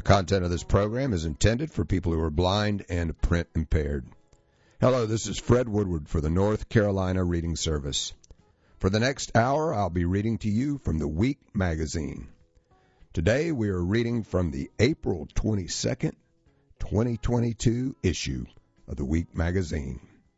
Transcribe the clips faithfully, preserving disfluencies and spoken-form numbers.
content of this program is intended for people who are blind and print impaired. Hello, this is Fred Woodward for the North Carolina Reading Service. For the next hour, I'll be reading to you from the Week magazine. Today, we are reading from the April twenty-second, twenty twenty-two issue of the Week magazine.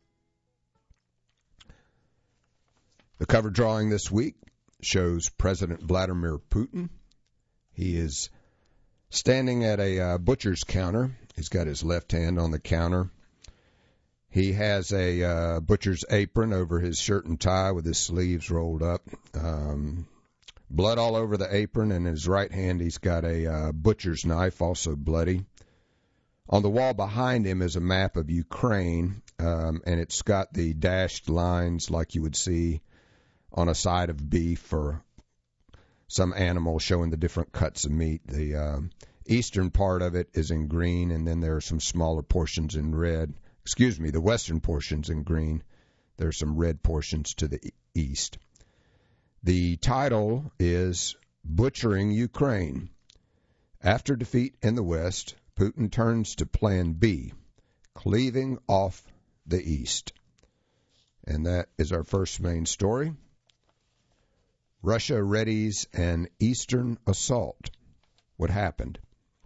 The cover drawing this week shows President Vladimir Putin. He is standing at a uh, butcher's counter. He's got his left hand on the counter. He has a uh, butcher's apron over his shirt and tie with his sleeves rolled up. Um, blood all over the apron, and in his right hand he's got a uh, butcher's knife, also bloody. On the wall behind him is a map of Ukraine, um, and it's got the dashed lines like you would see on a side of beef or some animal showing the different cuts of meat. The uh, eastern part of it is in green, and then there are some smaller portions in red. Excuse me, the western portion's in green. There are some red portions to the east. The title is Butchering Ukraine. After defeat in the West, Putin turns to Plan B, cleaving off the East. And that is our first main story. Russia readies an eastern assault. What happened?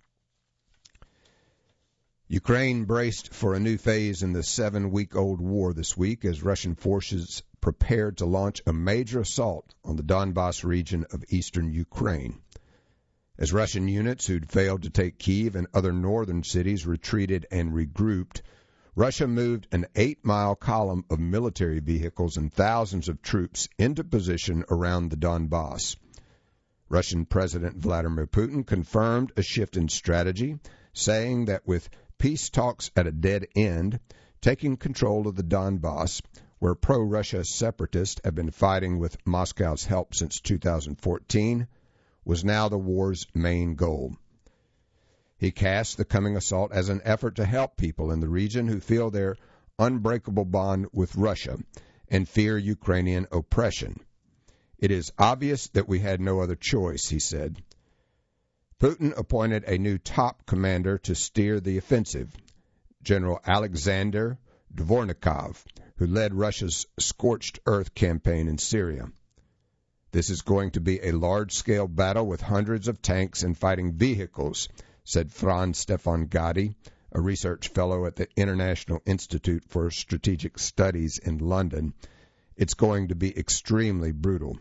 Ukraine braced for a new phase in the seven-week-old war this week as Russian forces prepared to launch a major assault on the Donbas region of eastern Ukraine. As Russian units who'd failed to take Kyiv and other northern cities retreated and regrouped, Russia moved an eight-mile column of military vehicles and thousands of troops into position around the Donbas. Russian President Vladimir Putin confirmed a shift in strategy, saying that with peace talks at a dead end, taking control of the Donbas, where pro-Russia separatists have been fighting with Moscow's help since two thousand fourteen, was now the war's main goal. He cast the coming assault as an effort to help people in the region who feel their unbreakable bond with Russia and fear Ukrainian oppression. It is obvious that we had no other choice, he said. Putin appointed a new top commander to steer the offensive, General Alexander Dvornikov, who led Russia's scorched earth campaign in Syria. This is going to be a large-scale battle with hundreds of tanks and fighting vehicles, said Franz Stefan Gatti, a research fellow at the International Institute for Strategic Studies in London. It's going to be extremely brutal.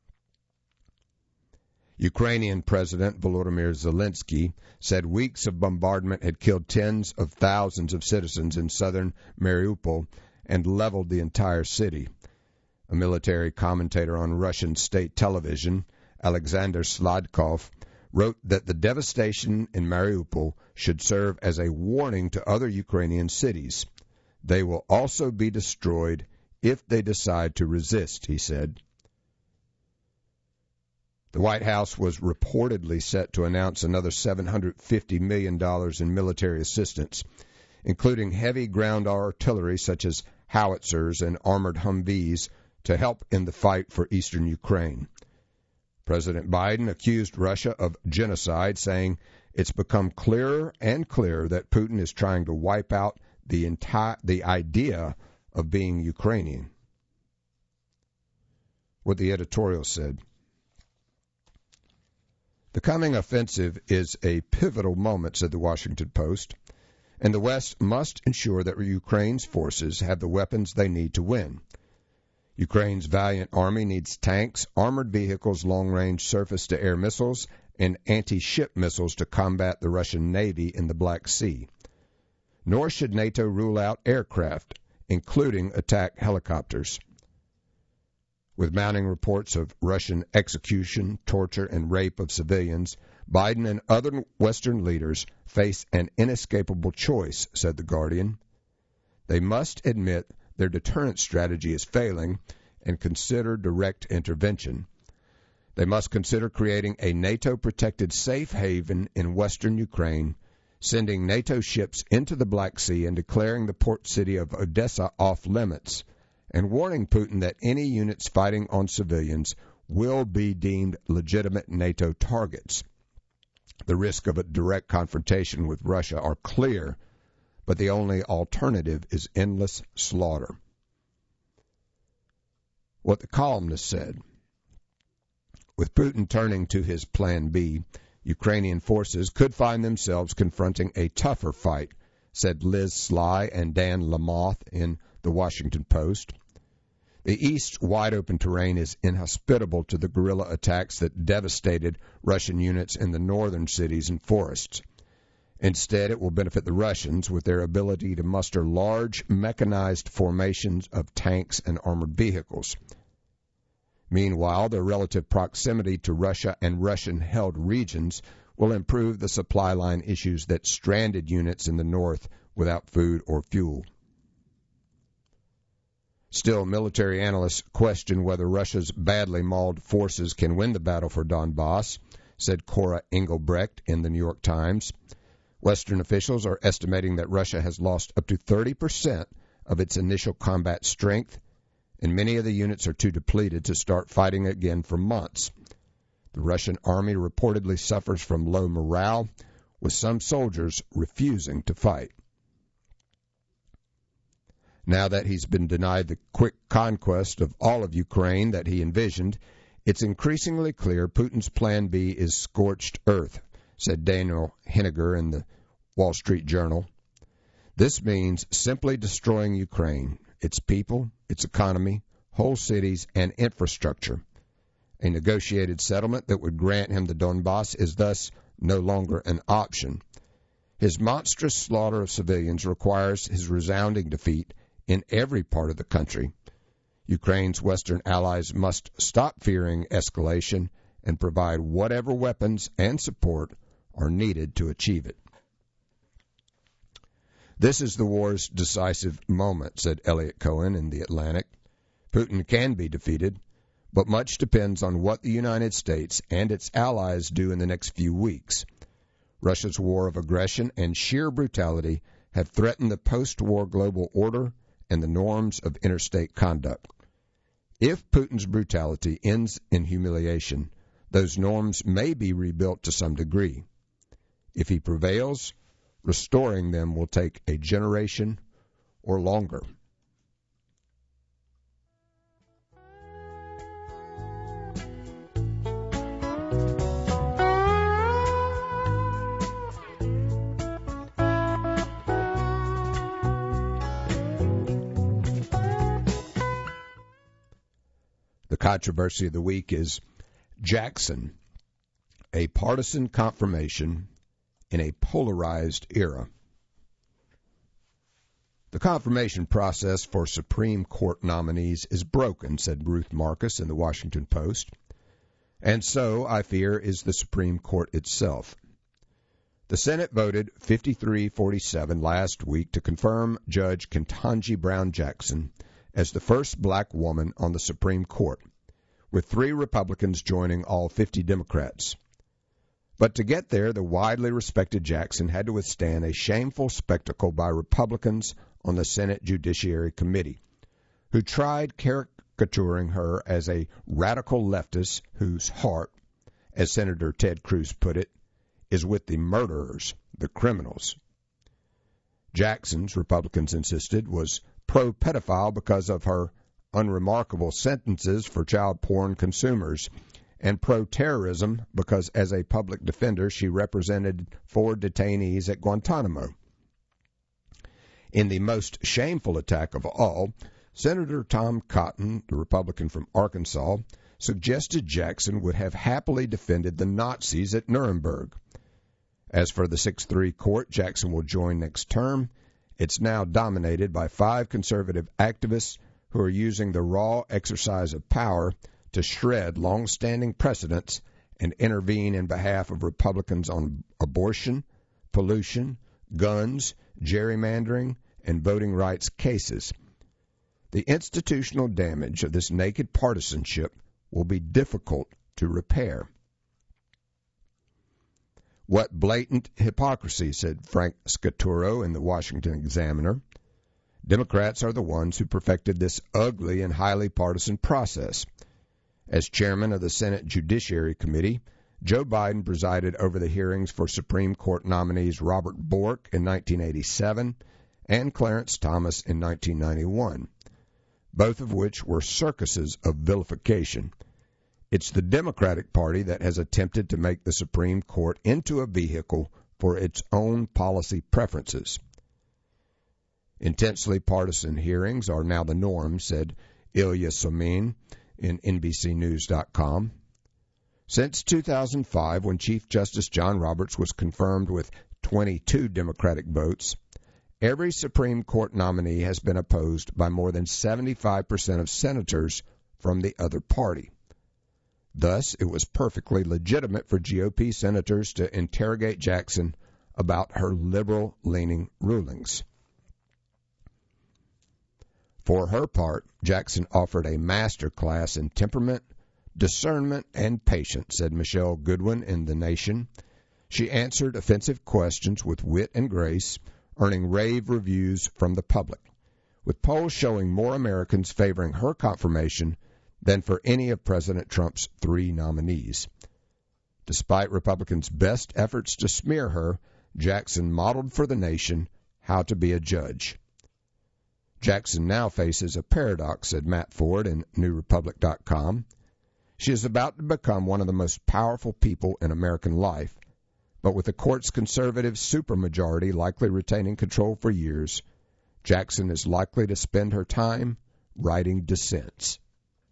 Ukrainian President Volodymyr Zelensky said weeks of bombardment had killed tens of thousands of citizens in southern Mariupol and leveled the entire city. A military commentator on Russian state television, Alexander Sladkov, wrote that the devastation in Mariupol should serve as a warning to other Ukrainian cities. They will also be destroyed if they decide to resist, he said. The White House was reportedly set to announce another seven hundred fifty million dollars in military assistance, including heavy ground artillery such as howitzers and armored Humvees to help in the fight for eastern Ukraine. President Biden accused Russia of genocide, saying it's become clearer and clearer that Putin is trying to wipe out the entire the idea of being Ukrainian. What the editorial said. The coming offensive is a pivotal moment, said the Washington Post, and the West must ensure that Ukraine's forces have the weapons they need to win. Ukraine's valiant army needs tanks, armored vehicles, long-range surface-to-air missiles, and anti-ship missiles to combat the Russian Navy in the Black Sea. Nor should NATO rule out aircraft, including attack helicopters. With mounting reports of Russian execution, torture, and rape of civilians, Biden and other Western leaders face an inescapable choice, said The Guardian. They must admit their deterrent strategy is failing and consider direct intervention. They must consider creating a NATO-protected safe haven in western Ukraine, sending NATO ships into the Black Sea and declaring the port city of Odessa off-limits, and warning Putin that any units fighting on civilians will be deemed legitimate NATO targets. The risk of a direct confrontation with Russia are clear, but the only alternative is endless slaughter. What the columnist said. With Putin turning to his Plan B, Ukrainian forces could find themselves confronting a tougher fight, said Liz Sly and Dan Lamothe in The Washington Post. The east's wide-open terrain is inhospitable to the guerrilla attacks that devastated Russian units in the northern cities and forests. Instead, it will benefit the Russians with their ability to muster large mechanized formations of tanks and armored vehicles. Meanwhile, their relative proximity to Russia and Russian-held regions will improve the supply line issues that stranded units in the north without food or fuel. Still, military analysts question whether Russia's badly mauled forces can win the battle for Donbass, said Cora Engelbrecht in the New York Times. Western officials are estimating that Russia has lost up to thirty percent of its initial combat strength, and many of the units are too depleted to start fighting again for months. The Russian army reportedly suffers from low morale, with some soldiers refusing to fight. Now that he's been denied the quick conquest of all of Ukraine that he envisioned, it's increasingly clear Putin's Plan B is scorched earth, said Daniel Henniger in the Wall Street Journal. This means simply destroying Ukraine, its people, its economy, whole cities, and infrastructure. A negotiated settlement that would grant him the Donbass is thus no longer an option. His monstrous slaughter of civilians requires his resounding defeat in every part of the country. Ukraine's Western allies must stop fearing escalation and provide whatever weapons and support are needed to achieve it. This is the war's decisive moment, said Elliot Cohen in The Atlantic. Putin can be defeated, but much depends on what the United States and its allies do in the next few weeks. Russia's war of aggression and sheer brutality have threatened the post-war global order and the norms of interstate conduct. If Putin's brutality ends in humiliation, those norms may be rebuilt to some degree. If he prevails, restoring them will take a generation or longer. The controversy of the week is Jackson, a partisan confirmation in a polarized era. The confirmation process for Supreme Court nominees is broken, said Ruth Marcus in the Washington Post. And so, I fear, is the Supreme Court itself. The Senate voted fifty-three forty-seven last week to confirm Judge Ketanji Brown Jackson as the first black woman on the Supreme Court, with three Republicans joining all fifty Democrats. But to get there, the widely respected Jackson had to withstand a shameful spectacle by Republicans on the Senate Judiciary Committee, who tried caricaturing her as a radical leftist whose heart, as Senator Ted Cruz put it, is with the murderers, the criminals. Jackson's, Republicans insisted, was pro-pedophile because of her unremarkable sentences for child porn consumers, and pro-terrorism because as a public defender she represented four detainees at Guantanamo. In the most shameful attack of all, Senator Tom Cotton, the Republican from Arkansas, suggested Jackson would have happily defended the Nazis at Nuremberg. As for the six three court Jackson will join next term, it's now dominated by five conservative activists who are using the raw exercise of power to shred long-standing precedents and intervene in behalf of Republicans on abortion, pollution, guns, gerrymandering, and voting rights cases. The institutional damage of this naked partisanship will be difficult to repair. What blatant hypocrisy, said Frank Scaturo in the Washington Examiner. Democrats are the ones who perfected this ugly and highly partisan process. As chairman of the Senate Judiciary Committee, Joe Biden presided over the hearings for Supreme Court nominees Robert Bork in nineteen eighty-seven and Clarence Thomas in nineteen ninety-one, both of which were circuses of vilification. It's the Democratic Party that has attempted to make the Supreme Court into a vehicle for its own policy preferences. Intensely partisan hearings are now the norm, said Ilya Somin in N B C News dot com. Since two thousand five, when Chief Justice John Roberts was confirmed with twenty-two Democratic votes, every Supreme Court nominee has been opposed by more than seventy-five percent of senators from the other party. Thus, it was perfectly legitimate for G O P senators to interrogate Jackson about her liberal-leaning rulings. For her part, Jackson offered a master class in temperament, discernment, and patience, said Michelle Goodwin in The Nation. She answered offensive questions with wit and grace, earning rave reviews from the public, with polls showing more Americans favoring her confirmation than for any of President Trump's three nominees. Despite Republicans' best efforts to smear her, Jackson modeled for the nation how to be a judge. Jackson now faces a paradox, said Matt Ford in New Republic dot com. She is about to become one of the most powerful people in American life, but with the court's conservative supermajority likely retaining control for years, Jackson is likely to spend her time writing dissents.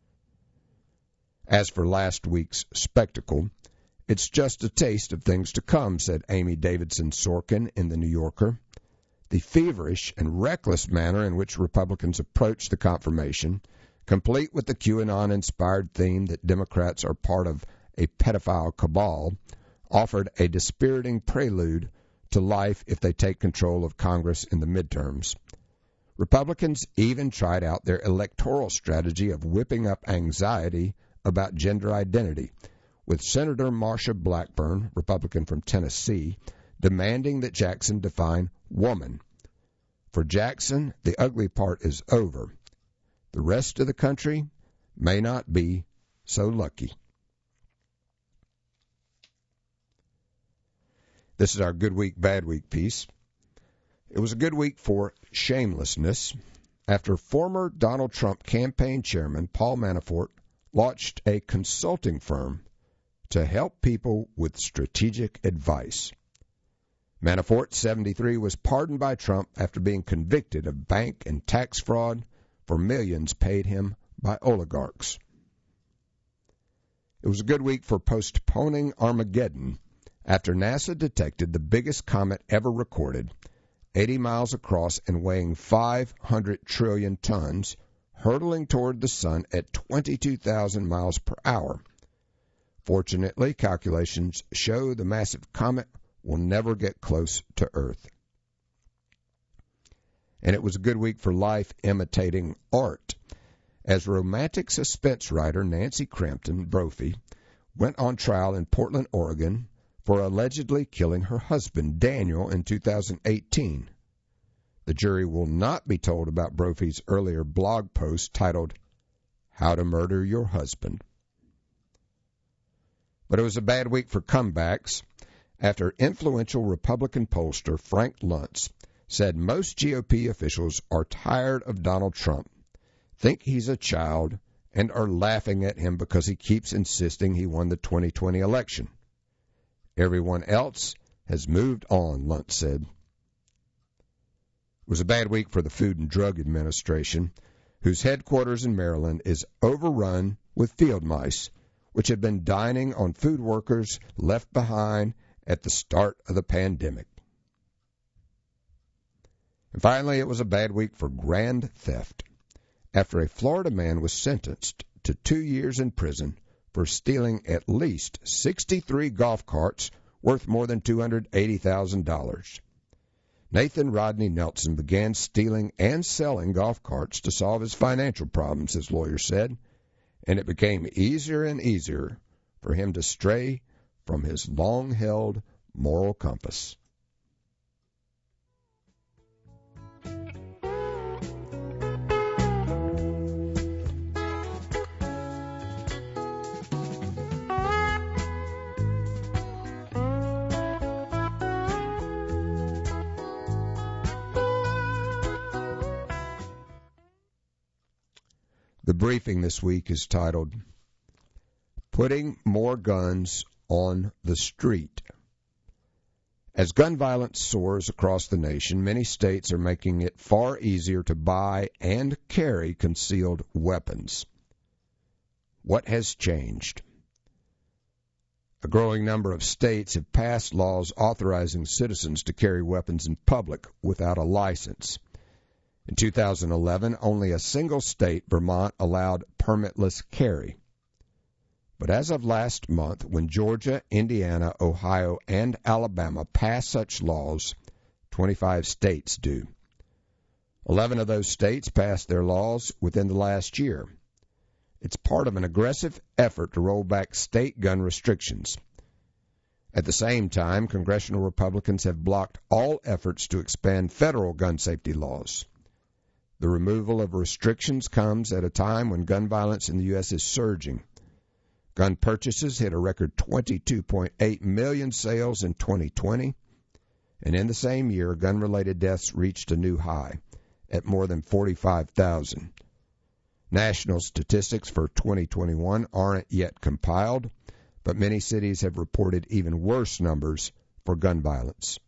As for last week's spectacle, it's just a taste of things to come, said Amy Davidson Sorkin in The New Yorker. The feverish and reckless manner in which Republicans approached the confirmation, complete with the QAnon-inspired theme that Democrats are part of a pedophile cabal, offered a dispiriting prelude to life if they take control of Congress in the midterms. Republicans even tried out their electoral strategy of whipping up anxiety about gender identity, with Senator Marsha Blackburn, Republican from Tennessee, demanding that Jackson define woman. For Jackson, the ugly part is over. The rest of the country may not be so lucky. This is our Good Week, Bad Week piece. It was a good week for shamelessness after former Donald Trump campaign chairman Paul Manafort launched a consulting firm to help people with strategic advice. Manafort, seventy-three, was pardoned by Trump after being convicted of bank and tax fraud for millions paid him by oligarchs. It was a good week for postponing Armageddon after NASA detected the biggest comet ever recorded, eighty miles across and weighing five hundred trillion tons, hurtling toward the sun at twenty-two thousand miles per hour. Fortunately, calculations show the massive comet will never get close to Earth. And it was a good week for life imitating art, as romantic suspense writer Nancy Crampton Brophy went on trial in Portland, Oregon, for allegedly killing her husband, Daniel, in two thousand eighteen. The jury will not be told about Brophy's earlier blog post titled, How to Murder Your Husband. But it was a bad week for comebacks after influential Republican pollster Frank Luntz said most G O P officials are tired of Donald Trump, think he's a child, and are laughing at him because he keeps insisting he won the twenty twenty election. Everyone else has moved on, Luntz said. It was a bad week for the Food and Drug Administration, whose headquarters in Maryland is overrun with field mice, which had been dining on food workers left behind at the start of the pandemic. And finally, it was a bad week for grand theft, after a Florida man was sentenced to two years in prison for stealing at least sixty-three golf carts worth more than two hundred eighty thousand dollars. Nathan Rodney Nelson began stealing and selling golf carts to solve his financial problems, his lawyer said, and it became easier and easier for him to stray from his long-held moral compass. The briefing this week is titled, Putting More Guns on the Street. As gun violence soars across the nation, many states are making it far easier to buy and carry concealed weapons. What has changed? A growing number of states have passed laws authorizing citizens to carry weapons in public without a license. In two thousand eleven, only a single state, Vermont, allowed permitless carry. But as of last month, when Georgia, Indiana, Ohio, and Alabama pass such laws, twenty-five states do. Eleven of those states passed their laws within the last year. It's part of an aggressive effort to roll back state gun restrictions. At the same time, congressional Republicans have blocked all efforts to expand federal gun safety laws. The removal of restrictions comes at a time when gun violence in the U S is surging. Gun purchases hit a record twenty-two point eight million sales in twenty twenty, and in the same year, gun-related deaths reached a new high at more than forty-five thousand. National statistics for twenty twenty-one aren't yet compiled, but many cities have reported even worse numbers for gun violence.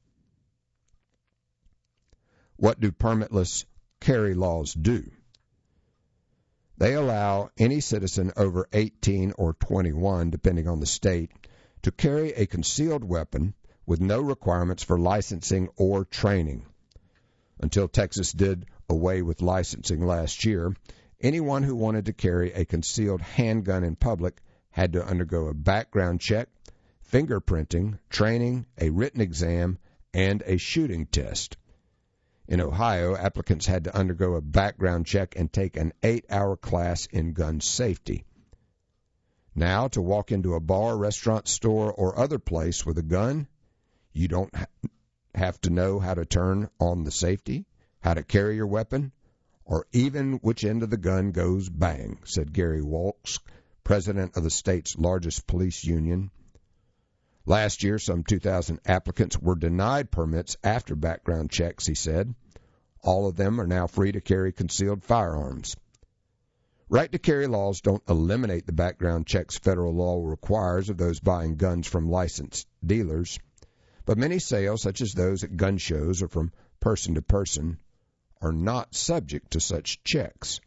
What do permitless carry laws do? They allow any citizen over eighteen or twenty-one, depending on the state, to carry a concealed weapon with no requirements for licensing or training. Until Texas did away with licensing last year, anyone who wanted to carry a concealed handgun in public had to undergo a background check, fingerprinting, training, a written exam, and a shooting test. In Ohio, applicants had to undergo a background check and take an eight-hour class in gun safety. Now, to walk into a bar, restaurant, store, or other place with a gun, you don't ha- have to know how to turn on the safety, how to carry your weapon, or even which end of the gun goes bang, said Gary Walks, president of the state's largest police union. Last year, some two thousand applicants were denied permits after background checks, he said. All of them are now free to carry concealed firearms. Right-to-carry laws don't eliminate the background checks federal law requires of those buying guns from licensed dealers, but many sales, such as those at gun shows or from person to person, are not subject to such checks.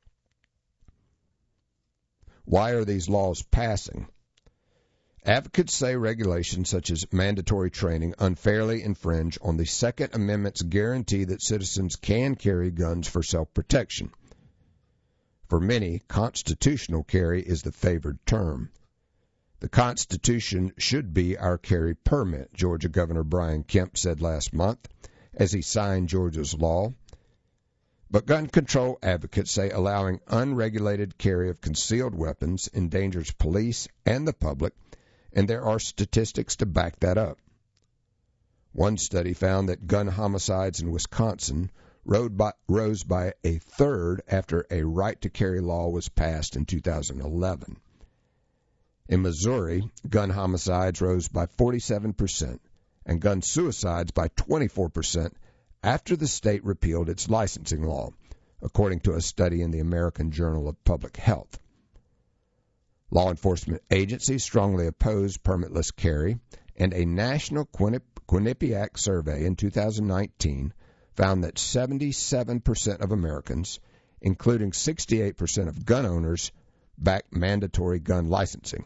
Why are these laws passing? Advocates say regulations such as mandatory training unfairly infringe on the Second Amendment's guarantee that citizens can carry guns for self-protection. For many, constitutional carry is the favored term. The Constitution should be our carry permit, Georgia Governor Brian Kemp said last month as he signed Georgia's law. But gun control advocates say allowing unregulated carry of concealed weapons endangers police and the public, and there are statistics to back that up. One study found that gun homicides in Wisconsin rose by a third after a right-to-carry law was passed in two thousand eleven. In Missouri, gun homicides rose by forty-seven percent and gun suicides by twenty-four percent after the state repealed its licensing law, according to a study in the American Journal of Public Health. Law enforcement agencies strongly oppose permitless carry, and a national Quinnipiac Quinnipiac survey in two thousand nineteen found that seventy-seven percent of Americans, including sixty-eight percent of gun owners, back mandatory gun licensing.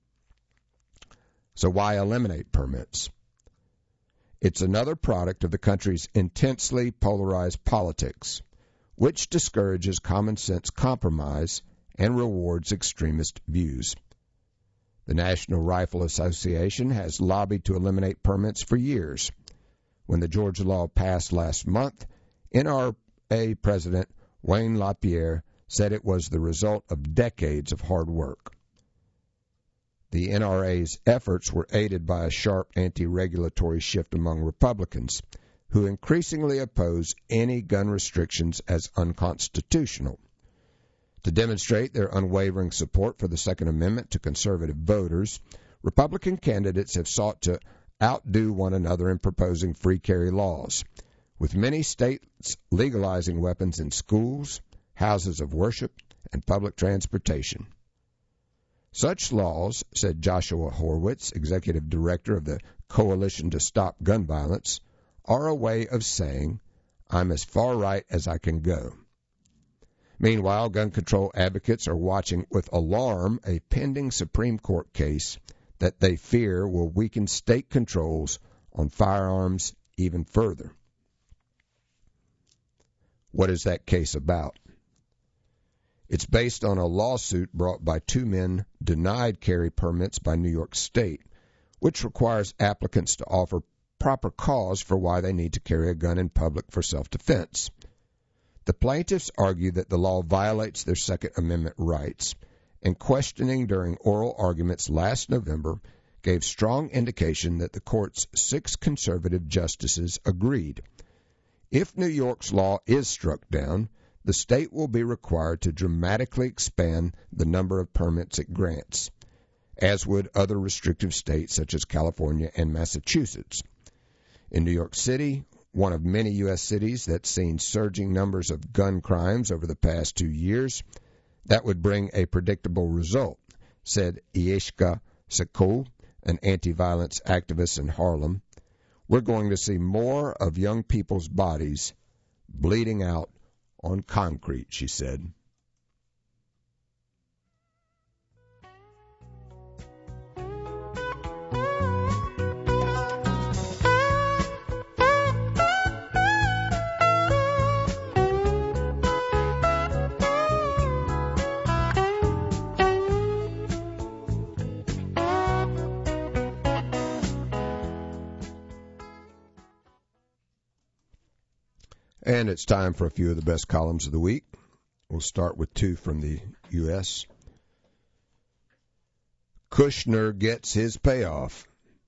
So why eliminate permits? It's another product of the country's intensely polarized politics, which discourages common sense compromise and rewards extremist views. The National Rifle Association has lobbied to eliminate permits for years. When the Georgia law passed last month, N R A President Wayne LaPierre said it was the result of decades of hard work. The N R A's efforts were aided by a sharp anti-regulatory shift among Republicans, who increasingly oppose any gun restrictions as unconstitutional. To demonstrate their unwavering support for the Second Amendment to conservative voters, Republican candidates have sought to outdo one another in proposing free carry laws, with many states legalizing weapons in schools, houses of worship, and public transportation. Such laws, said Joshua Horwitz, executive director of the Coalition to Stop Gun Violence, are a way of saying, I'm as far right as I can go. Meanwhile, gun control advocates are watching with alarm a pending Supreme Court case that they fear will weaken state controls on firearms even further. What is that case about? It's based on a lawsuit brought by two men denied carry permits by New York State, which requires applicants to offer proper cause for why they need to carry a gun in public for self-defense. The plaintiffs argue that the law violates their Second Amendment rights, and questioning during oral arguments last November gave strong indication that the court's six conservative justices agreed. If New York's law is struck down, the state will be required to dramatically expand the number of permits it grants, as would other restrictive states such as California and Massachusetts. In New York City, one of many U S cities that's seen surging numbers of gun crimes over the past two years, that would bring a predictable result, said Yeshka Sakul, an anti-violence activist in Harlem. We're going to see more of young people's bodies bleeding out on concrete, she said. And it's time for a few of the best columns of the week. We'll start with two from the U S Kushner gets his payoff.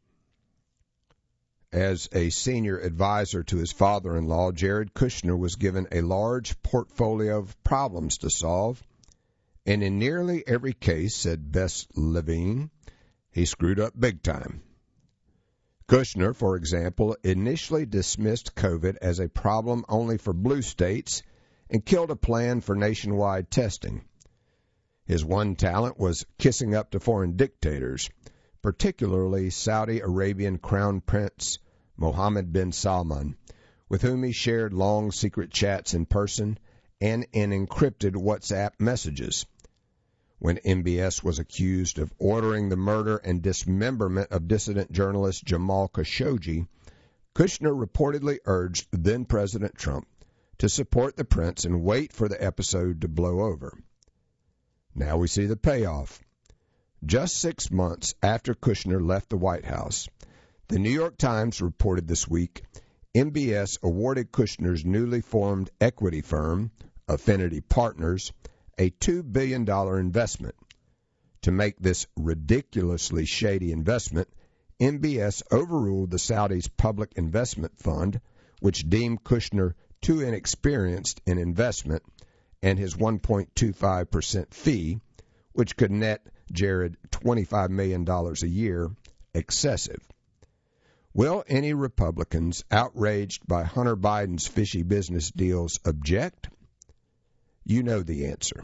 As a senior advisor to his father-in-law, Jared Kushner was given a large portfolio of problems to solve, and in nearly every case, said Bess Levine, he screwed up big time. Kushner, for example, initially dismissed COVID as a problem only for blue states and killed a plan for nationwide testing. His one talent was kissing up to foreign dictators, particularly Saudi Arabian Crown Prince Mohammed bin Salman, with whom he shared long secret chats in person and in encrypted WhatsApp messages. When M B S was accused of ordering the murder and dismemberment of dissident journalist Jamal Khashoggi, Kushner reportedly urged then-President Trump to support the prince and wait for the episode to blow over. Now we see the payoff. Just six months after Kushner left the White House, the New York Times reported this week M B S awarded Kushner's newly formed equity firm, Affinity Partners, a two billion dollars investment. To make this ridiculously shady investment, M B S overruled the Saudis' Public Investment Fund, which deemed Kushner too inexperienced in investment, and his one point two five percent fee, which could net Jared twenty-five million dollars a year, excessive. Will any Republicans outraged by Hunter Biden's fishy business deals object? You know the answer.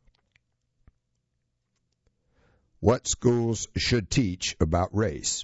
What schools should teach about race?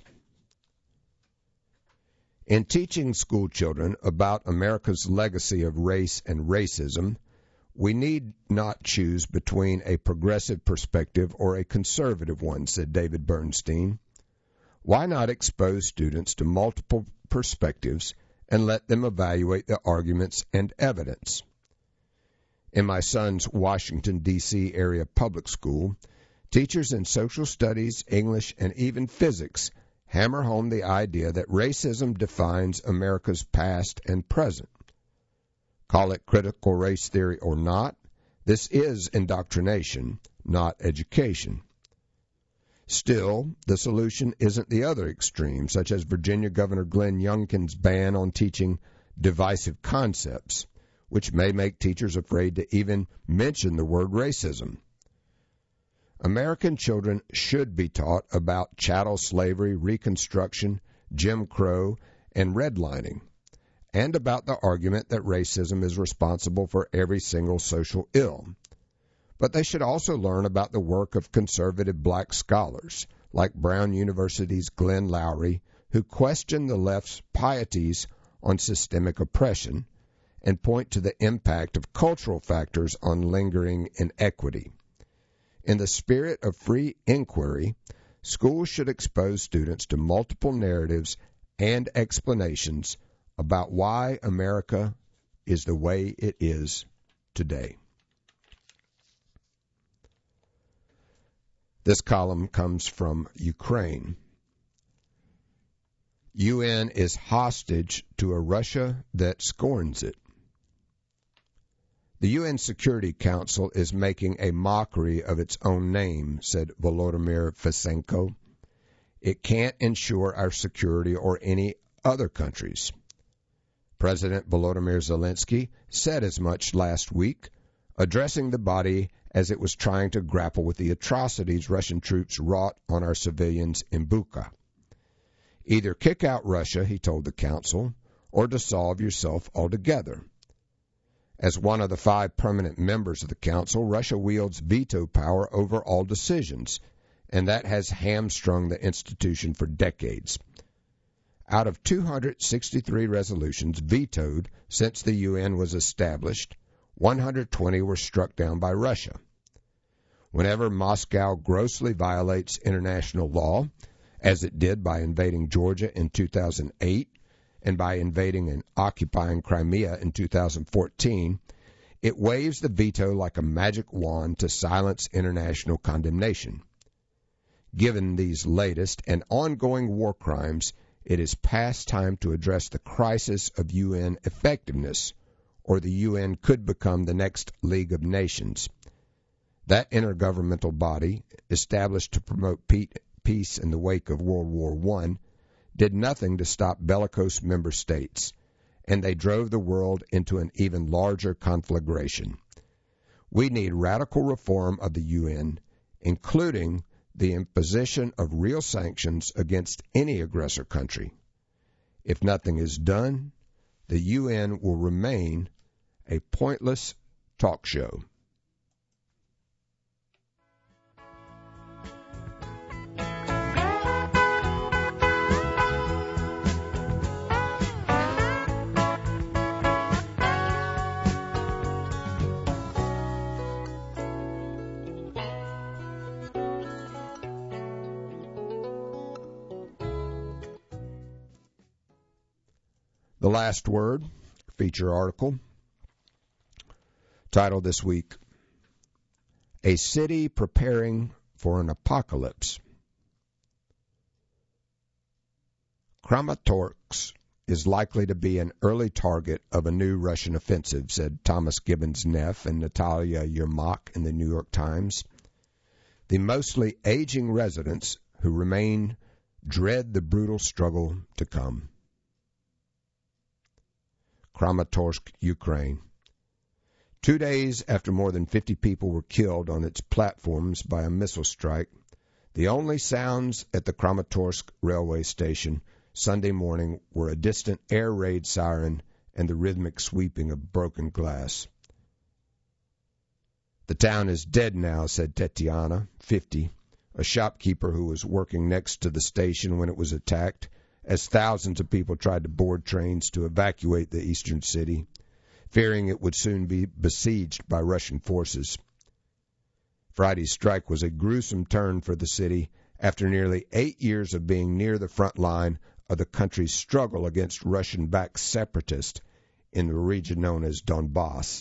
In teaching school children about America's legacy of race and racism, we need not choose between a progressive perspective or a conservative one, said David Bernstein. Why not expose students to multiple perspectives and let them evaluate the arguments and evidence? In my son's Washington, D C area public school, teachers in social studies, English, and even physics hammer home the idea that racism defines America's past and present. Call it critical race theory or not, this is indoctrination, not education. Still, the solution isn't the other extreme, such as Virginia Governor Glenn Youngkin's ban on teaching divisive concepts, which may make teachers afraid to even mention the word racism. American children should be taught about chattel slavery, Reconstruction, Jim Crow, and redlining, and about the argument that racism is responsible for every single social ill. But they should also learn about the work of conservative black scholars, like Brown University's Glenn Loury, who question the left's pieties on systemic oppression and point to the impact of cultural factors on lingering inequity. In the spirit of free inquiry, schools should expose students to multiple narratives and explanations about why America is the way it is today. This column comes from Ukraine. U N is hostage to a Russia that scorns it. The U N Security Council is making a mockery of its own name, said Volodymyr Fesenko. It can't ensure our security or any other countries. President Volodymyr Zelensky said as much last week, addressing the body as it was trying to grapple with the atrocities Russian troops wrought on our civilians in Bucha. Either kick out Russia, he told the council, or dissolve yourself altogether. As one of the five permanent members of the council, Russia wields veto power over all decisions, and that has hamstrung the institution for decades. Out of two hundred sixty-three resolutions vetoed since the U N was established, one hundred twenty were struck down by Russia. Whenever Moscow grossly violates international law, as it did by invading Georgia in two thousand eight and by invading and occupying Crimea in two thousand fourteen, it waves the veto like a magic wand to silence international condemnation. Given these latest and ongoing war crimes, it is past time to address the crisis of U N effectiveness, or the U N could become the next League of Nations. That intergovernmental body, established to promote peace in the wake of World War One, did nothing to stop bellicose member states, and they drove the world into an even larger conflagration. We need radical reform of the U N, including the imposition of real sanctions against any aggressor country. If nothing is done, the U N will remain a pointless talk show. The Last Word, feature article, titled this week, A City Preparing for an Apocalypse. Kramatorsk is likely to be an early target of a new Russian offensive, said Thomas Gibbons-Neff and Natalia Yermak in the New York Times. The mostly aging residents who remain dread the brutal struggle to come. Kramatorsk, Ukraine. Two days after more than fifty people were killed on its platforms by a missile strike, the only sounds at the Kramatorsk railway station Sunday morning were a distant air raid siren and the rhythmic sweeping of broken glass. The town is dead now, said Tetiana, fifty, a shopkeeper who was working next to the station when it was attacked, as thousands of people tried to board trains to evacuate the eastern city, fearing it would soon be besieged by Russian forces. Friday's strike was a gruesome turn for the city after nearly eight years of being near the front line of the country's struggle against Russian-backed separatists in the region known as Donbass.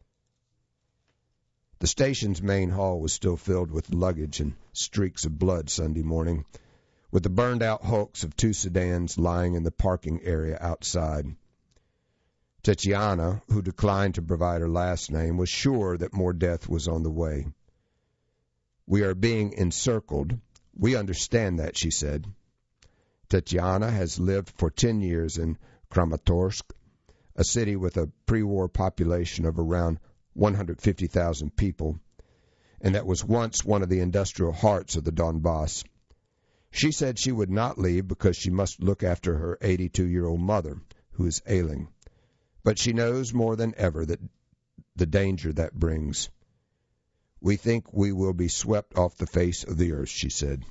The station's main hall was still filled with luggage and streaks of blood Sunday morning, with the burned-out hulks of two sedans lying in the parking area outside. Tetiana, who declined to provide her last name, was sure that more death was on the way. We are being encircled. We understand that, she said. Tetiana has lived for ten years in Kramatorsk, a city with a pre-war population of around one hundred fifty thousand people, and that was once one of the industrial hearts of the Donbass. She said she would not leave because she must look after her eighty-two-year-old mother, who is ailing. But she knows more than ever that the danger that brings. We think we will be swept off the face of the earth, she said.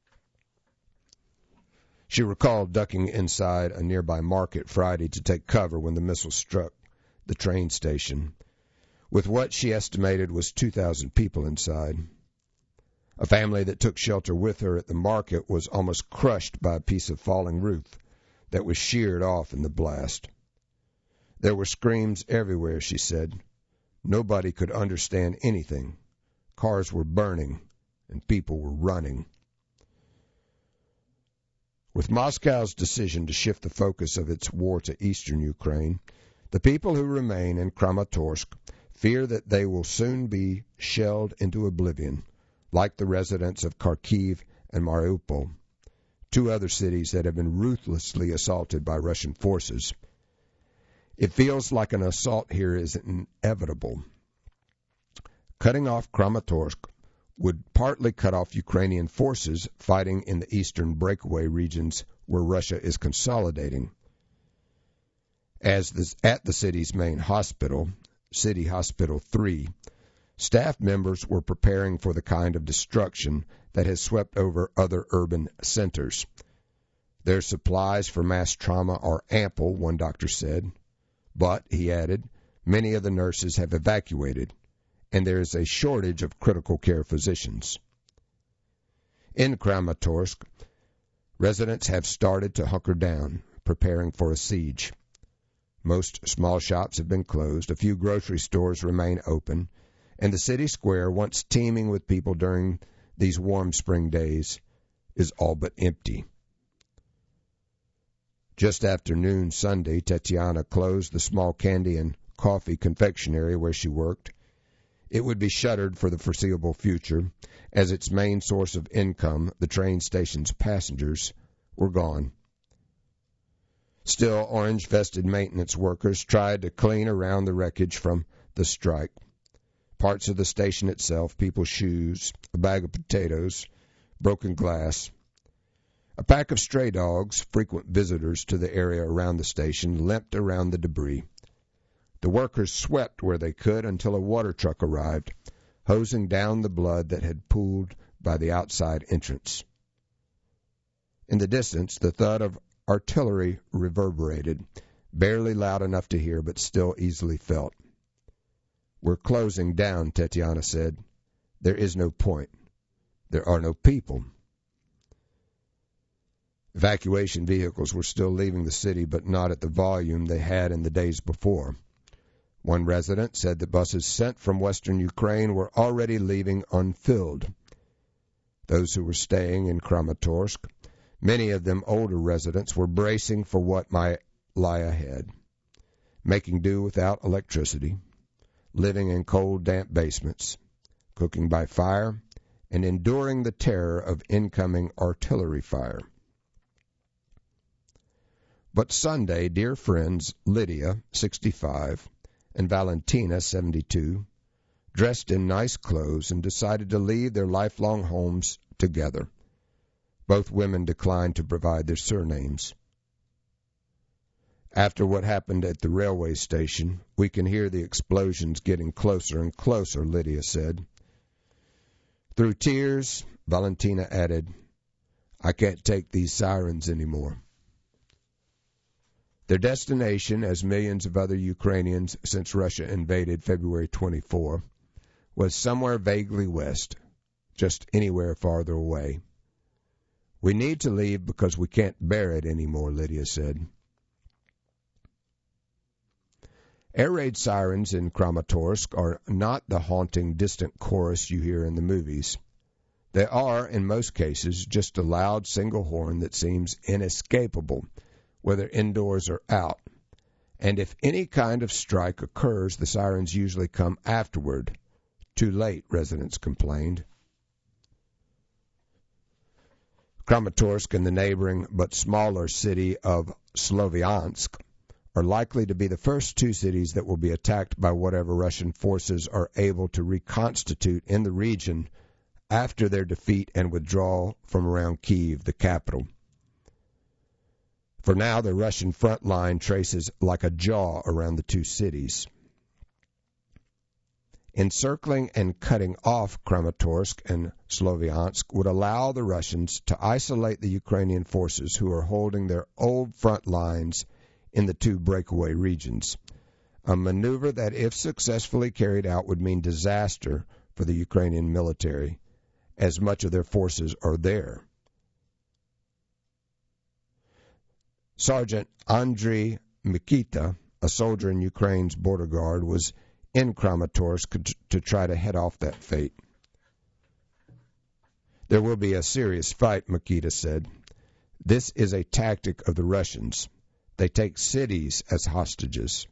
She recalled ducking inside a nearby market Friday to take cover when the missile struck the train station, with what she estimated was two thousand people inside. A family that took shelter with her at the market was almost crushed by a piece of falling roof that was sheared off in the blast. There were screams everywhere, she said. Nobody could understand anything. Cars were burning, and people were running. With Moscow's decision to shift the focus of its war to eastern Ukraine, the people who remain in Kramatorsk fear that they will soon be shelled into oblivion, like the residents of Kharkiv and Mariupol, two other cities that have been ruthlessly assaulted by Russian forces. It feels like an assault here is inevitable. Cutting off Kramatorsk would partly cut off Ukrainian forces fighting in the eastern breakaway regions where Russia is consolidating. As this, at the city's main hospital, City Hospital three, staff members were preparing for the kind of destruction that has swept over other urban centers. Their supplies for mass trauma are ample, one doctor said. But, he added, many of the nurses have evacuated, and there is a shortage of critical care physicians. In Kramatorsk, residents have started to hunker down, preparing for a siege. Most small shops have been closed, a few grocery stores remain open, and the city square, once teeming with people during these warm spring days, is all but empty. Just after noon Sunday, Tatiana closed the small candy and coffee confectionery where she worked. It would be shuttered for the foreseeable future, as its main source of income, the train station's passengers, were gone. Still, orange-vested maintenance workers tried to clean around the wreckage from the strike. Parts of the station itself, people's shoes, a bag of potatoes, broken glass. A pack of stray dogs, frequent visitors to the area around the station, limped around the debris. The workers swept where they could until a water truck arrived, hosing down the blood that had pooled by the outside entrance. In the distance, the thud of artillery reverberated, barely loud enough to hear, but still easily felt. "We're closing down," Tatiana said. "There is no point. There are no people." Evacuation vehicles were still leaving the city, but not at the volume they had in the days before. One resident said that buses sent from western Ukraine were already leaving unfilled. Those who were staying in Kramatorsk, many of them older residents, were bracing for what might lie ahead, making do without electricity, living in cold, damp basements, cooking by fire, and enduring the terror of incoming artillery fire. But Sunday, dear friends Lydia, sixty-five, and Valentina, seventy-two, dressed in nice clothes and decided to leave their lifelong homes together. Both women declined to provide their surnames. After what happened at the railway station, we can hear the explosions getting closer and closer, Lydia said. Through tears, Valentina added, "I can't take these sirens anymore." Their destination, as millions of other Ukrainians since Russia invaded February twenty-fourth, was somewhere vaguely west, just anywhere farther away. "We need to leave because we can't bear it anymore," Lydia said. Air raid sirens in Kramatorsk are not the haunting, distant chorus you hear in the movies. They are, in most cases, just a loud single horn that seems inescapable, whether indoors or out. And if any kind of strike occurs, the sirens usually come afterward. Too late, residents complained. Kramatorsk and the neighboring but smaller city of Sloviansk are likely to be the first two cities that will be attacked by whatever Russian forces are able to reconstitute in the region after their defeat and withdrawal from around Kyiv, the capital. For now, the Russian front line traces like a jaw around the two cities. Encircling and cutting off Kramatorsk and Sloviansk would allow the Russians to isolate the Ukrainian forces who are holding their old front lines in the two breakaway regions, a maneuver that, if successfully carried out, would mean disaster for the Ukrainian military, as much of their forces are there. Sergeant Andriy Mikita, a soldier in Ukraine's border guard, was in Kramatorsk to try to head off that fate. There will be a serious fight, Mikita said. This is a tactic of the Russians. They take cities as hostages.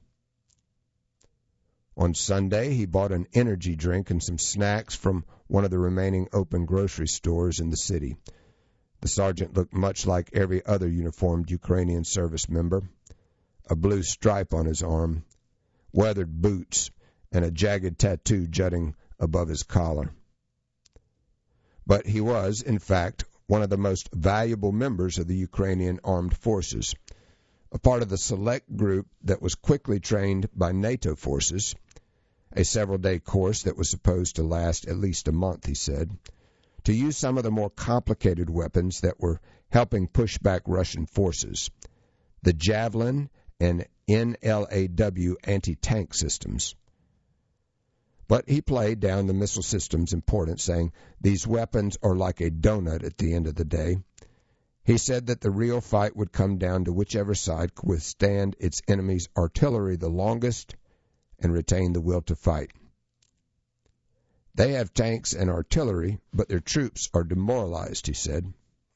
On Sunday, he bought an energy drink and some snacks from one of the remaining open grocery stores in the city. The sergeant looked much like every other uniformed Ukrainian service member, a blue stripe on his arm, weathered boots, and a jagged tattoo jutting above his collar. But he was, in fact, one of the most valuable members of the Ukrainian armed forces, a part of the select group that was quickly trained by NATO forces, a several-day course that was supposed to last at least a month, he said, to use some of the more complicated weapons that were helping push back Russian forces, the Javelin and N L A W anti-tank systems. But he played down the missile system's importance, saying these weapons are like a donut at the end of the day. He said that the real fight would come down to whichever side could withstand its enemy's artillery the longest and retain the will to fight. They have tanks and artillery, but their troops are demoralized, he said.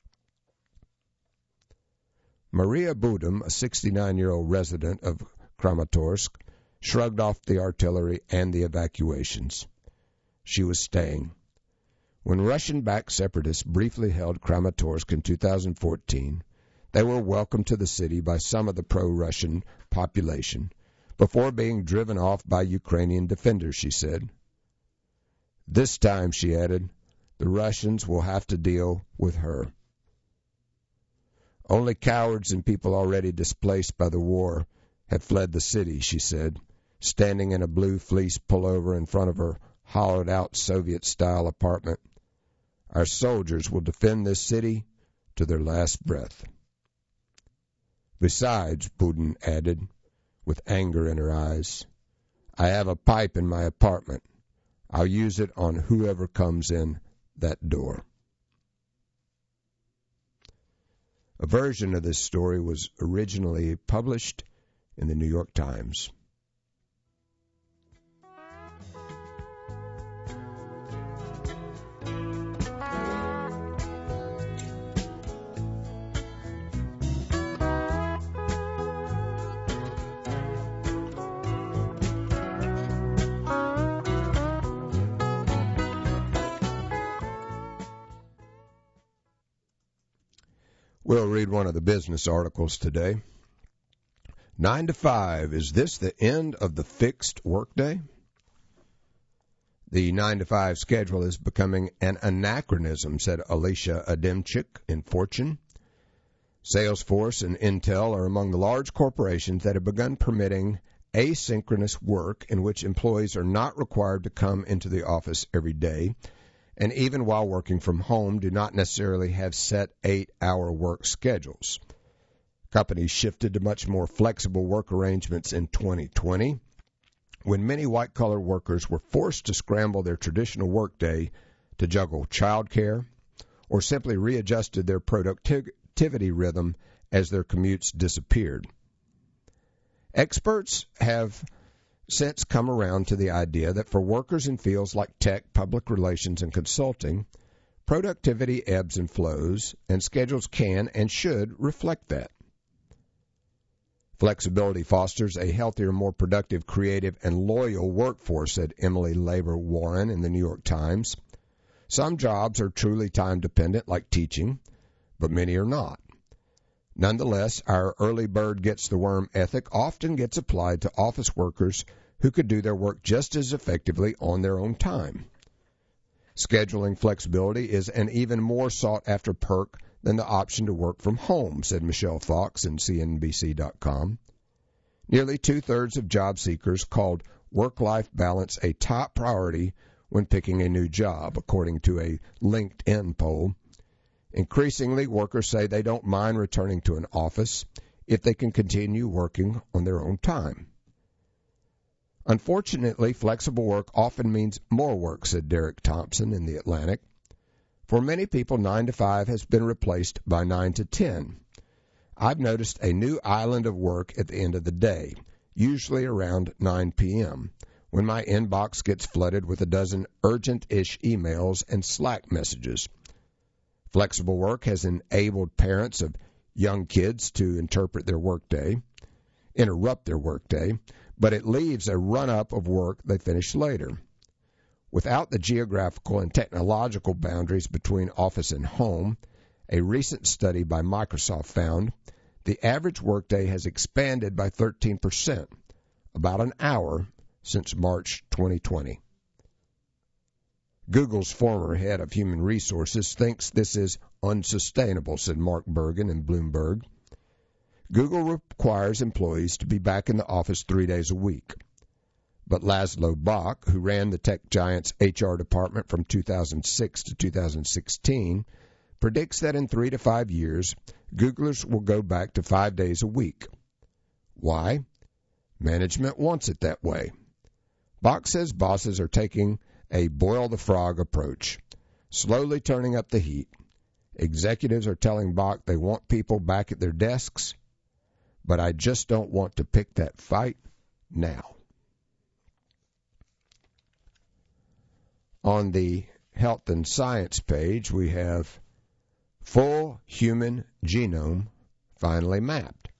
Maria Budum, a sixty-nine-year-old resident of Kramatorsk, shrugged off the artillery and the evacuations. She was staying. When Russian-backed separatists briefly held Kramatorsk in two thousand fourteen, they were welcomed to the city by some of the pro-Russian population before being driven off by Ukrainian defenders, she said. This time, she added, the Russians will have to deal with her. Only cowards and people already displaced by the war have fled the city, she said, standing in a blue fleece pullover in front of her hollowed-out Soviet-style apartment. Our soldiers will defend this city to their last breath. Besides, Budin added, with anger in her eyes, I have a pipe in my apartment. I'll use it on whoever comes in that door. A version of this story was originally published in the New York Times. We'll read one of the business articles today. Nine to five, is this the end of the fixed workday? The nine to five schedule is becoming an anachronism, said Alicia Ademchik in Fortune. Salesforce and Intel are among the large corporations that have begun permitting asynchronous work in which employees are not required to come into the office every day, and even while working from home, do not necessarily have set eight-hour work schedules. Companies shifted to much more flexible work arrangements in twenty twenty, when many white-collar workers were forced to scramble their traditional workday to juggle childcare, or simply readjusted their productivity rhythm as their commutes disappeared. Experts have since come around to the idea that for workers in fields like tech, public relations, and consulting, productivity ebbs and flows, and schedules can and should reflect that. Flexibility fosters a healthier, more productive, creative, and loyal workforce, said Emily Labor Warren in the New York Times. Some jobs are truly time-dependent, like teaching, but many are not. Nonetheless, our early bird gets the worm ethic often gets applied to office workers who could do their work just as effectively on their own time. Scheduling flexibility is an even more sought-after perk than the option to work from home, said Michelle Fox in C N B C dot com. Nearly two-thirds of job seekers called work-life balance a top priority when picking a new job, according to a LinkedIn poll. Increasingly, workers say they don't mind returning to an office if they can continue working on their own time. Unfortunately, flexible work often means more work, said Derek Thompson in The Atlantic. For many people, nine to five has been replaced by nine to ten. I've noticed a new island of work at the end of the day, usually around nine p.m., when my inbox gets flooded with a dozen urgent-ish emails and Slack messages. Flexible work has enabled parents of young kids to interpret their workday, interrupt their workday, but it leaves a run-up of work they finish later. Without the geographical and technological boundaries between office and home, a recent study by Microsoft found the average workday has expanded by thirteen percent, about an hour, since March twenty twenty. Google's former head of human resources thinks this is unsustainable, said Mark Bergen in Bloomberg. Google requires employees to be back in the office three days a week. But Laszlo Bock, who ran the tech giant's H R department from two thousand six to two thousand sixteen, predicts that in three to five years, Googlers will go back to five days a week. Why? Management wants it that way. Bock says bosses are taking a boil-the-frog approach, slowly turning up the heat. Executives are telling Bock they want people back at their desks, but I just don't want to pick that fight now. On the Health and Science page, we have full human genome finally mapped.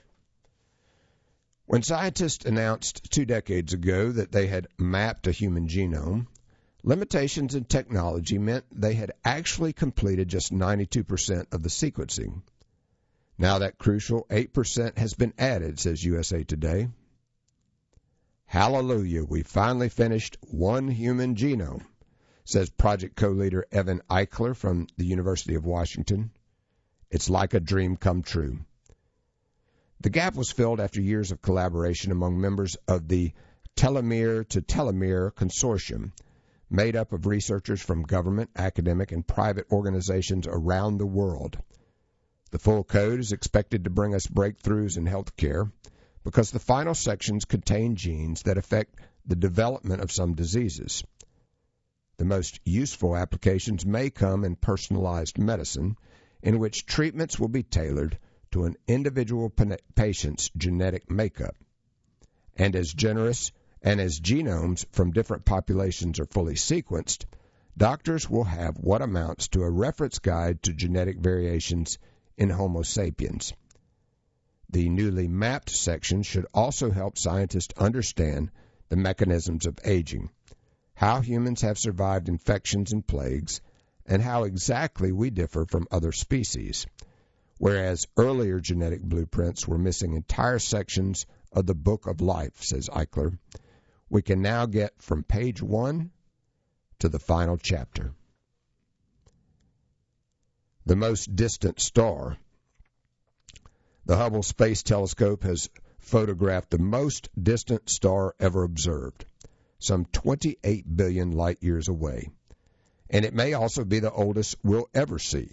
When scientists announced two decades ago that they had mapped a human genome, limitations in technology meant they had actually completed just ninety-two percent of the sequencing. Now that crucial eight percent has been added, says U S A Today. Hallelujah, we finally finished one human genome, says project co-leader Evan Eichler from the University of Washington. It's like a dream come true. The gap was filled after years of collaboration among members of the Telomere to Telomere Consortium, made up of researchers from government, academic, and private organizations around the world. The full code is expected to bring us breakthroughs in healthcare because the final sections contain genes that affect the development of some diseases. The most useful applications may come in personalized medicine, in which treatments will be tailored to an individual patient's genetic makeup. And as generous and as genomes from different populations are fully sequenced, doctors will have what amounts to a reference guide to genetic variations in Homo sapiens. The newly mapped section should also help scientists understand the mechanisms of aging, how humans have survived infections and plagues, and how exactly we differ from other species. Whereas earlier genetic blueprints were missing entire sections of the Book of Life, says Eichler, we can now get from page one to the final chapter. The most distant star. The Hubble Space Telescope has photographed the most distant star ever observed, some twenty-eight billion light years away, and it may also be the oldest we'll ever see.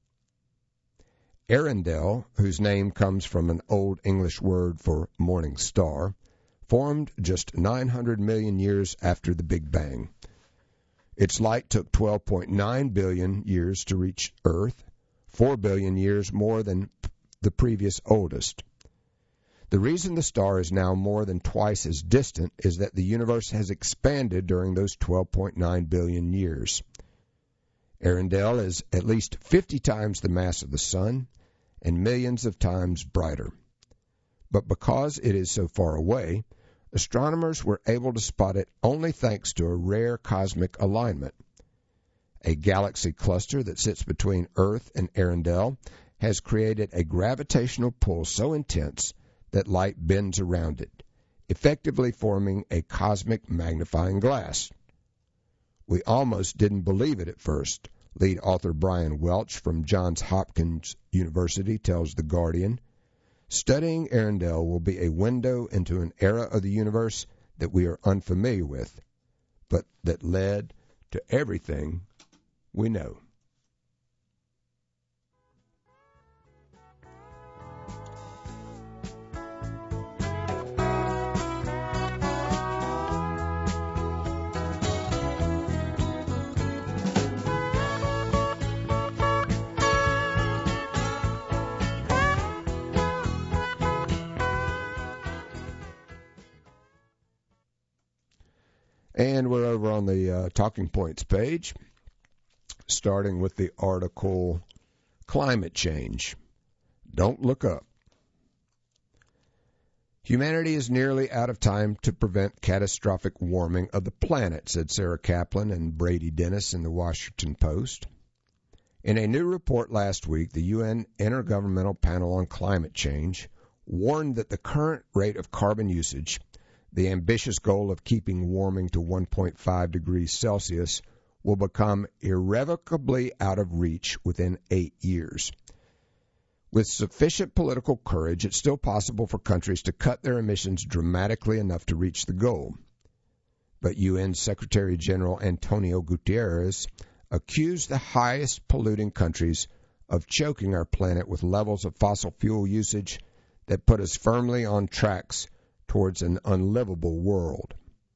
Earendel, whose name comes from an Old English word for morning star, formed just nine hundred million years after the Big Bang. Its light took twelve point nine billion years to reach Earth, four billion years more than the previous oldest. The reason the star is now more than twice as distant is that the universe has expanded during those twelve point nine billion years. Earendel is at least fifty times the mass of the Sun and millions of times brighter. But because it is so far away, astronomers were able to spot it only thanks to a rare cosmic alignment. A galaxy cluster that sits between Earth and Earendel has created a gravitational pull so intense that light bends around it, effectively forming a cosmic magnifying glass. We almost didn't believe it at first, lead author Brian Welch from Johns Hopkins University tells The Guardian. Studying Earendel will be a window into an era of the universe that we are unfamiliar with, but that led to everything we know. And we're over on the uh, Talking Points page, starting with the article, Climate Change. Don't look up. Humanity is nearly out of time to prevent catastrophic warming of the planet, said Sarah Kaplan and Brady Dennis in the Washington Post. In a new report last week, the U N Intergovernmental Panel on Climate Change warned that the current rate of carbon usage, the ambitious goal of keeping warming to one point five degrees Celsius, will become irrevocably out of reach within eight years. With sufficient political courage, it's still possible for countries to cut their emissions dramatically enough to reach the goal. But U N Secretary General Antonio Guterres accused the highest polluting countries of choking our planet with levels of fossil fuel usage that put us firmly on tracks towards an unlivable world.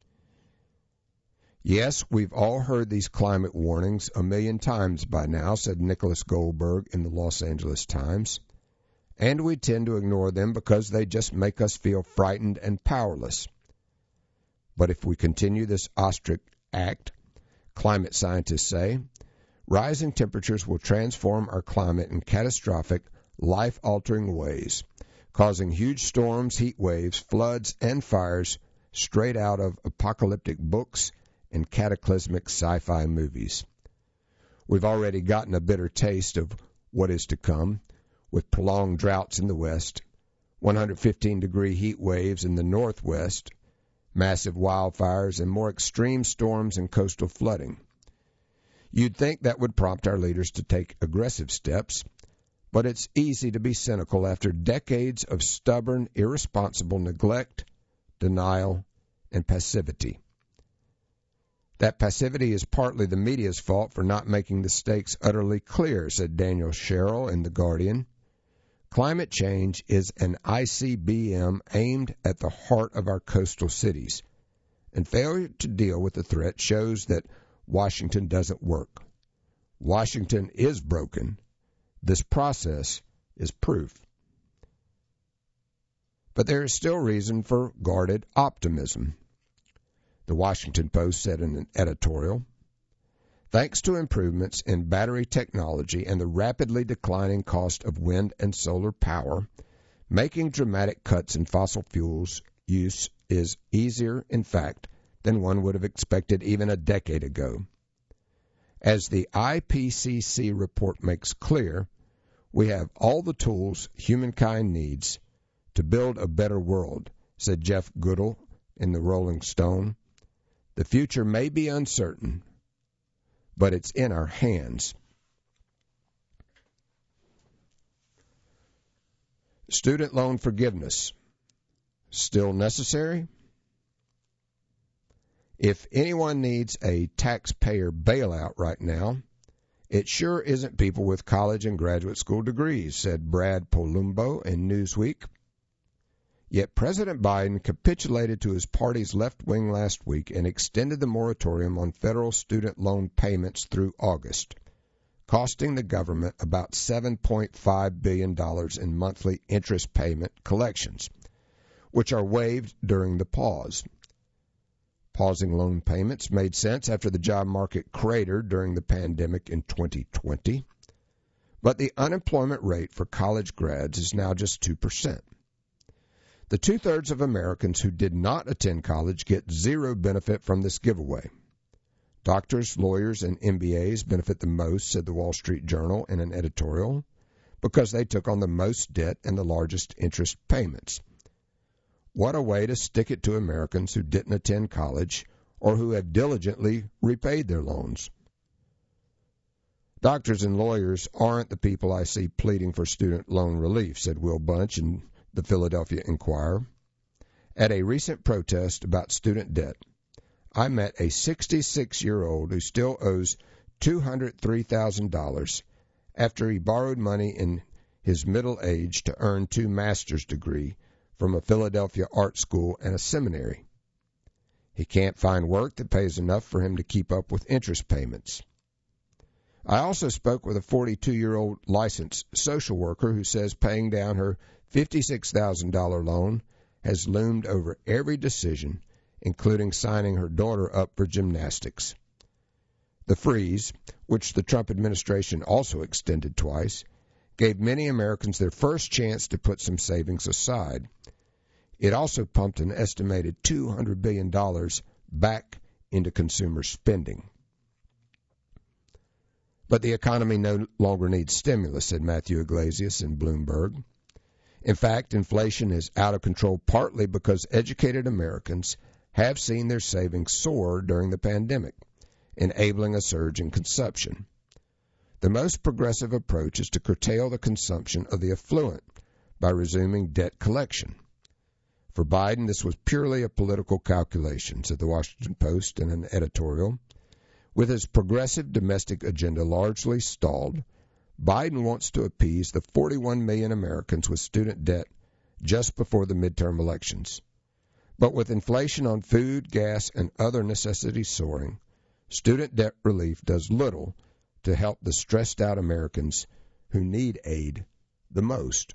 Yes, we've all heard these climate warnings a million times by now, said Nicholas Goldberg in the Los Angeles Times, and we tend to ignore them because they just make us feel frightened and powerless. But if we continue this ostrich act, climate scientists say, rising temperatures will transform our climate in catastrophic, life-altering ways, causing huge storms, heat waves, floods, and fires straight out of apocalyptic books and cataclysmic sci-fi movies. We've already gotten a bitter taste of what is to come, with prolonged droughts in the west, one hundred fifteen degree heat waves in the northwest, massive wildfires, and more extreme storms and coastal flooding. You'd think that would prompt our leaders to take aggressive steps, but it's easy to be cynical after decades of stubborn, irresponsible neglect, denial, and passivity. That passivity is partly the media's fault for not making the stakes utterly clear, said Daniel Sherrill in The Guardian. Climate change is an I C B M aimed at the heart of our coastal cities, and failure to deal with the threat shows that Washington doesn't work. Washington is broken. This process is proof. But there is still reason for guarded optimism. The Washington Post said in an editorial, thanks to improvements in battery technology and the rapidly declining cost of wind and solar power, making dramatic cuts in fossil fuels use is easier, in fact, than one would have expected even a decade ago. As the I P C C report makes clear, we have all the tools humankind needs to build a better world, said Jeff Goodall in the Rolling Stone. The future may be uncertain, but it's in our hands. Student loan forgiveness, still necessary? If anyone needs a taxpayer bailout right now, it sure isn't people with college and graduate school degrees, said Brad Polumbo in Newsweek. Yet President Biden capitulated to his party's left wing last week and extended the moratorium on federal student loan payments through August, costing the government about seven point five billion dollars in monthly interest payment collections, which are waived during the pause. Pausing loan payments made sense after the job market cratered during the pandemic in twenty twenty, but the unemployment rate for college grads is now just two percent. The two-thirds of Americans who did not attend college get zero benefit from this giveaway. Doctors, lawyers, and M B As benefit the most, said the Wall Street Journal in an editorial, because they took on the most debt and the largest interest payments. What a way to stick it to Americans who didn't attend college or who have diligently repaid their loans. Doctors and lawyers aren't the people I see pleading for student loan relief, said Will Bunch in the Philadelphia Inquirer. At a recent protest about student debt, I met a sixty-six-year-old who still owes two hundred three thousand dollars after he borrowed money in his middle age to earn two master's degrees from a Philadelphia art school and a seminary. He can't find work that pays enough for him to keep up with interest payments. I also spoke with a forty-two-year-old licensed social worker who says paying down her fifty-six thousand dollars loan has loomed over every decision, including signing her daughter up for gymnastics. The freeze, which the Trump administration also extended twice, gave many Americans their first chance to put some savings aside. It also pumped an estimated two hundred billion dollars back into consumer spending. But the economy no longer needs stimulus, said Matthew Iglesias in Bloomberg. In fact, inflation is out of control partly because educated Americans have seen their savings soar during the pandemic, enabling a surge in consumption. The most progressive approach is to curtail the consumption of the affluent by resuming debt collection. For Biden, this was purely a political calculation, said the Washington Post in an editorial. With his progressive domestic agenda largely stalled, Biden wants to appease the forty-one million Americans with student debt just before the midterm elections. But with inflation on food, gas, and other necessities soaring, student debt relief does little to help the stressed-out Americans who need aid the most.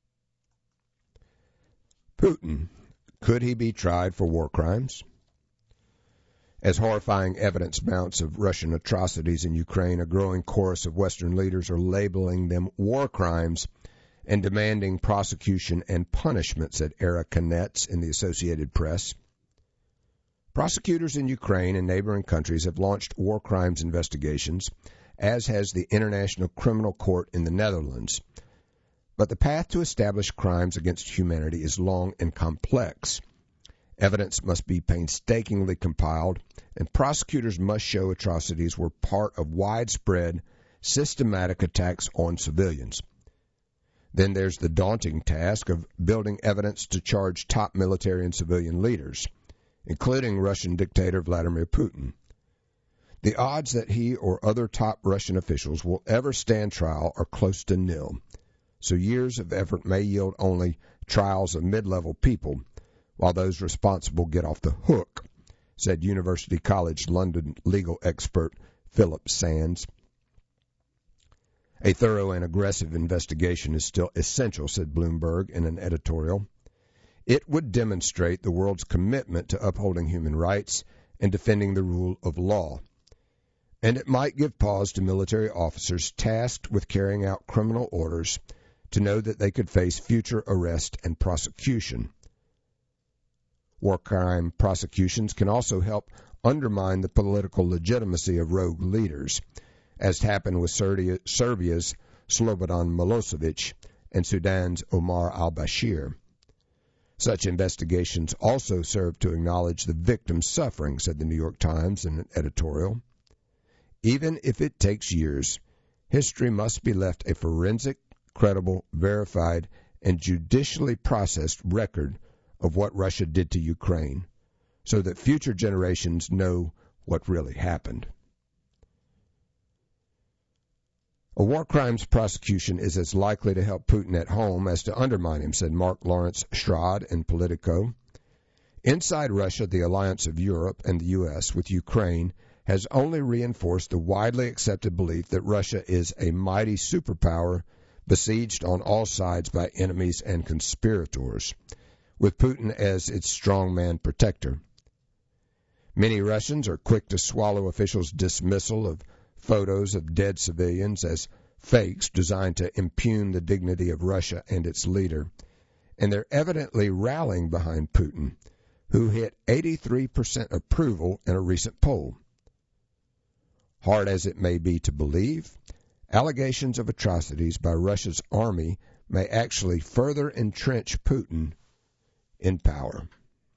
Putin, could he be tried for war crimes? As horrifying evidence mounts of Russian atrocities in Ukraine, a growing chorus of Western leaders are labeling them war crimes and demanding prosecution and punishment, said Era Kanets in the Associated Press. Prosecutors in Ukraine and neighboring countries have launched war crimes investigations, as has the International Criminal Court in the Netherlands. But the path to establish crimes against humanity is long and complex. Evidence must be painstakingly compiled, and prosecutors must show atrocities were part of widespread, systematic attacks on civilians. Then there's the daunting task of building evidence to charge top military and civilian leaders, including Russian dictator Vladimir Putin. The odds that he or other top Russian officials will ever stand trial are close to nil, so years of effort may yield only trials of mid-level people, while those responsible get off the hook, said University College London legal expert Philip Sands. A thorough and aggressive investigation is still essential, said Bloomberg in an editorial. It would demonstrate the world's commitment to upholding human rights and defending the rule of law. And it might give pause to military officers tasked with carrying out criminal orders to know that they could face future arrest and prosecution. War crime prosecutions can also help undermine the political legitimacy of rogue leaders, as happened with Serbia's Slobodan Milosevic and Sudan's Omar al-Bashir. Such investigations also serve to acknowledge the victim's suffering, said the New York Times in an editorial. Even if it takes years, history must be left a forensic, credible, verified, and judicially processed record of what Russia did to Ukraine, so that future generations know what really happened. A war crimes prosecution is as likely to help Putin at home as to undermine him, said Mark Lawrence Schrod in Politico. Inside Russia, the alliance of Europe and the U S with Ukraine has only reinforced the widely accepted belief that Russia is a mighty superpower besieged on all sides by enemies and conspirators, with Putin as its strongman protector. Many Russians are quick to swallow officials' dismissal of photos of dead civilians as fakes designed to impugn the dignity of Russia and its leader, and they're evidently rallying behind Putin, who hit eighty-three percent approval in a recent poll. Hard as it may be to believe, allegations of atrocities by Russia's army may actually further entrench Putin in power.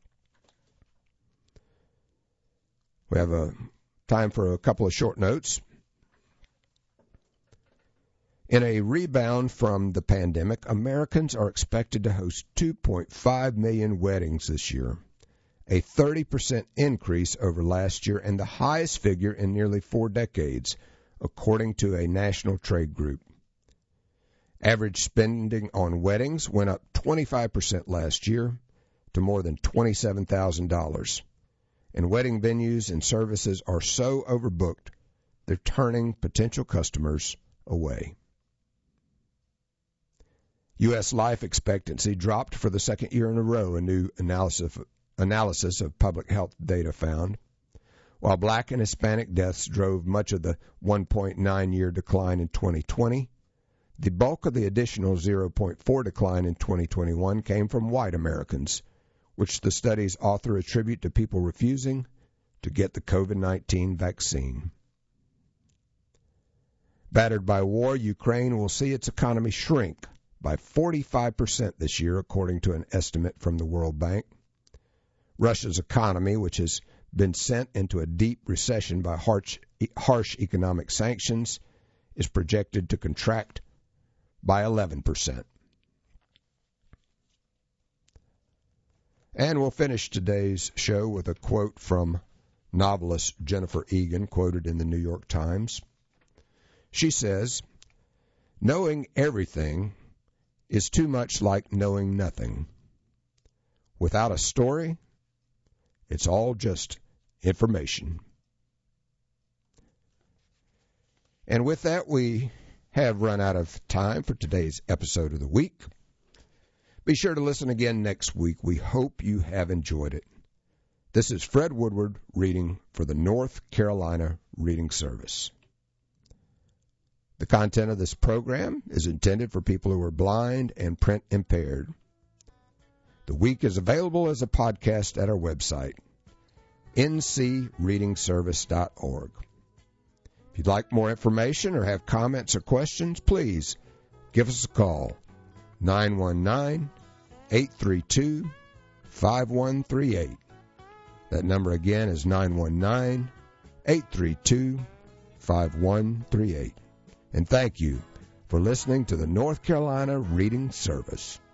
We have a time for a couple of short notes. In a rebound from the pandemic, Americans are expected to host two point five million weddings this year, a thirty percent increase over last year and the highest figure in nearly four decades, according to a national trade group. Average spending on weddings went up twenty-five percent last year to more than twenty-seven thousand dollars. And wedding venues and services are so overbooked, they're turning potential customers away. U S life expectancy dropped for the second year in a row, a new analysis, analysis of public health data found. While black and Hispanic deaths drove much of the one point nine year decline in twenty twenty, the bulk of the additional zero point four decline in twenty twenty-one came from white Americans, which the study's author attribute to people refusing to get the COVID nineteen vaccine. Battered by war, Ukraine will see its economy shrink by forty-five percent this year, according to an estimate from the World Bank. Russia's economy, which has been sent into a deep recession by harsh, harsh economic sanctions, is projected to contract by eleven percent. And we'll finish today's show with a quote from novelist Jennifer Egan, quoted in the New York Times. She says, "Knowing everything is too much like knowing nothing. Without a story, it's all just information." And with that, we have run out of time for today's episode of the week. Be sure to listen again next week. We hope you have enjoyed it. This is Fred Woodward reading for the North Carolina Reading Service. The content of this program is intended for people who are blind and print impaired. The week is available as a podcast at our website, n c reading service dot org. If you'd like more information or have comments or questions, please give us a call, nine one nine, eight three two, five one three eight. That number again is nine one nine, eight three two, five one three eight. And thank you for listening to the North Carolina Reading Service.